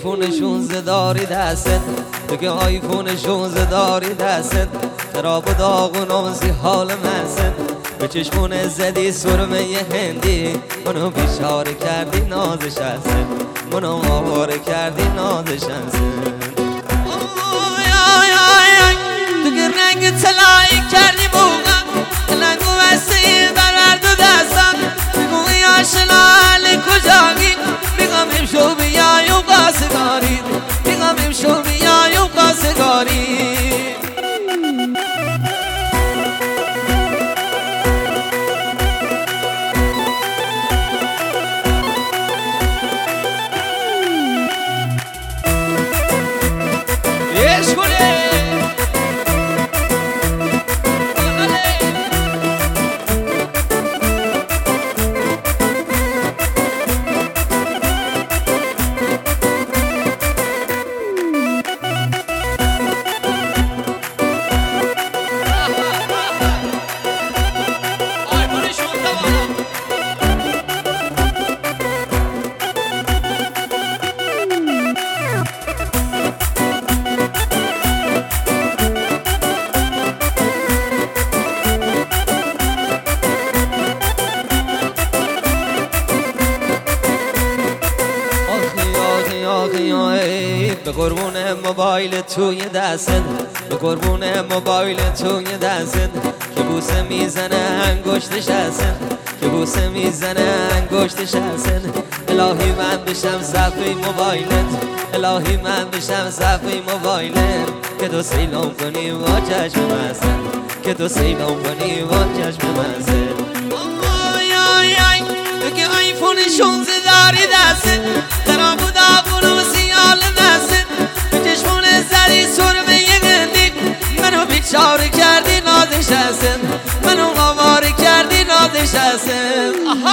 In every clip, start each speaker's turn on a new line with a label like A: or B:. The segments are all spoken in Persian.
A: آیفون 16 داری دستت، تو که آیفون 16 داری دستت، خراب و داغونوزی حال مست، به چشمون زدی سرمه هندی، منو بیچاره کردی نازش هست، منو آواره کردی نازش هست. تو که رنگ طلایی کردی بوغم، لنگو بسته بر دو دستم، بگوی آشنا حال کجایی، میگم امشو بیای و قاسگاری، میگم امشو بیای و قاسگاری. به قربون موبایل توی دستت، به قربون موبایل توی دستت، که بوسه میزنه انگشتش هستن، که بوسه میزنه انگشتش هستن. الهی من بشم صفحه موبایلت، الهی من بشم صفحه موبایلت، که تو سیلام کنی با چشم مزن، که تو سیلام کنی با چشم مزن. تو که آیفون 16 داری دستت، خراب و داغون و سیال دستت، به چشمون زدی سرمه گندی، منو بیچاره کردی نازش هستم، منو آواره کردی نازش هستم.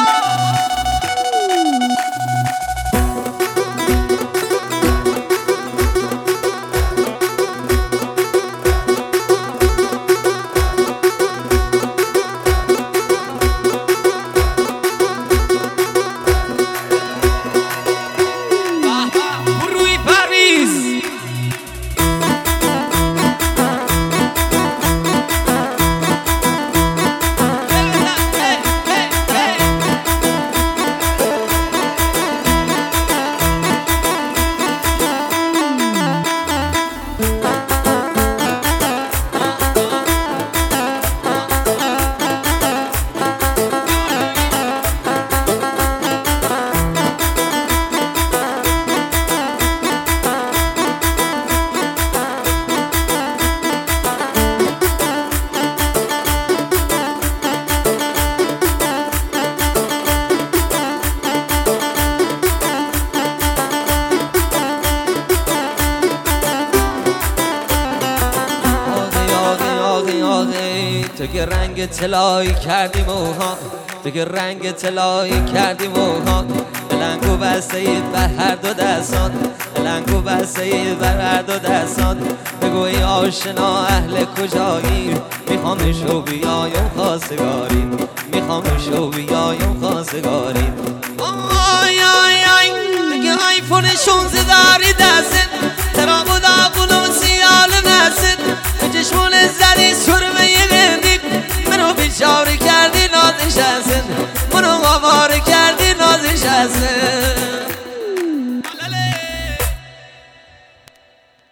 A: تو که رنگ طلایی کردی موها، تو که رنگ طلایی کردی موها، لنگو بستید بر هر دو دستان، لنگو بستید بر هر دو دستان. بگوی آشنا اهل کجایی، میخوام شو بیایم خواستگاری، میخوام شو بیایم خواستگاری. تو که آیفون 16 داری دستت،